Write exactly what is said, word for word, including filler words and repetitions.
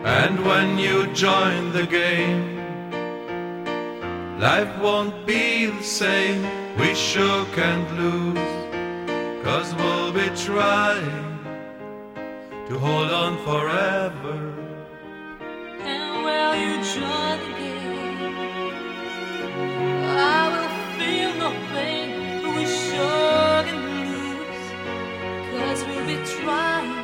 And when you join the game, life won't be the same. We sure can't lose, 'cause we'll be trying to hold on forever. And while you join the game, I will feel no pain, but we sure can lose, 'cause we'll be trying